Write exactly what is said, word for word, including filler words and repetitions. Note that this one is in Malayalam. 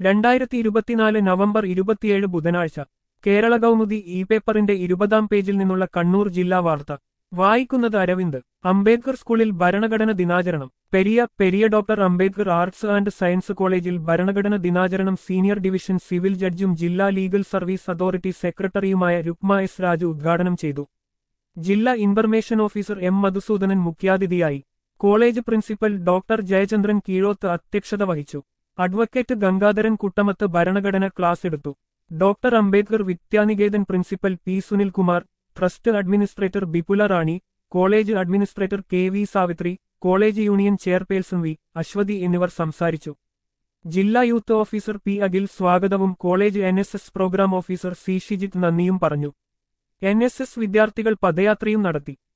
രണ്ടായിരത്തി ഇരുപത്തിനാല് നവംബർ ഇരുപത്തിയേഴ് ബുധനാഴ്ച കേരള കൗമുദി ഇ പേപ്പറിന്റെ ഇരുപതാം പേജിൽ നിന്നുള്ള കണ്ണൂർ ജില്ലാ വാർത്ത വായിക്കുന്നത് അരവിന്ദ്. അംബേദ്കർ സ്കൂളിൽ ഭരണഘടന ദിനാചരണം. Periya Periya doctor Ambedkar arts and science കോളേജിൽ ഭരണഘടന ദിനാചരണം സീനിയർ ഡിവിഷൻ സിവിൽ ജഡ്ജും ജില്ലാ ലീഗൽ സർവീസ് അതോറിറ്റി സെക്രട്ടറിയുമായ രുക്മ എസ് രാജു ഉദ്ഘാടനം ചെയ്തു. ജില്ലാ ഇൻഫർമേഷൻ ഓഫീസർ എം മധുസൂദനൻ മുഖ്യാതിഥിയായി. College principal doctor Jayachandran Keezhoth അധ്യക്ഷത വഹിച്ചു. അഡ്വക്കേറ്റ് ഗംഗാധരൻ കുട്ടമത്ത് ഭരണഘടന ക്ലാസ് എടുത്തു. Doctor Ambedkar Vidyaniketan principal P Sunilkumar, trust administrator Bipula Rani, college administrator K V Savitri, college union chairperson V Aswathi എന്നിവർ സംസാരിച്ചു. ജില്ലാ യൂത്ത് ഓഫീസർ പി അഖിൽ സ്വാഗതവും college N S S program officer C Shijith നന്ദിയും പറഞ്ഞു. എൻ എസ് എസ് വിദ്യാർത്ഥികൾ പദയാത്രയും നടത്തി.